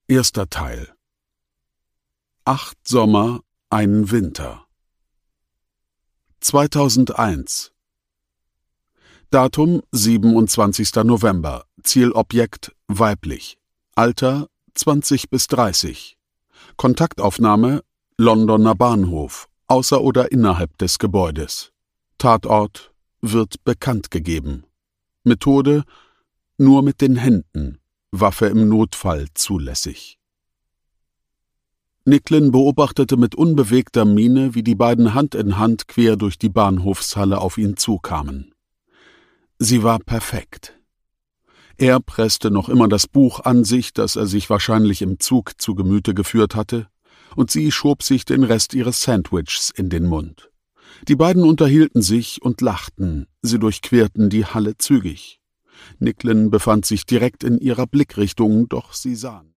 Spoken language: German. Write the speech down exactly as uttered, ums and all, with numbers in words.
Erster Teil. Acht Sommer, ein Winter. zweitausendeins. Datum siebenundzwanzigster November. Zielobjekt weiblich. Alter zwanzig bis dreißig. Kontaktaufnahme Londoner Bahnhof, außer oder innerhalb des Gebäudes. Tatort wird bekannt gegeben. Methode nur mit den Händen. Waffe im Notfall zulässig. Nicklin beobachtete mit unbewegter Miene, wie die beiden Hand in Hand quer durch die Bahnhofshalle auf ihn zukamen. Sie war perfekt. Er presste noch immer das Buch an sich, das er sich wahrscheinlich im Zug zu Gemüte geführt hatte, und sie schob sich den Rest ihres Sandwichs in den Mund. Die beiden unterhielten sich und lachten, sie durchquerten die Halle zügig. Nicklin befand sich direkt in ihrer Blickrichtung, doch sie sahen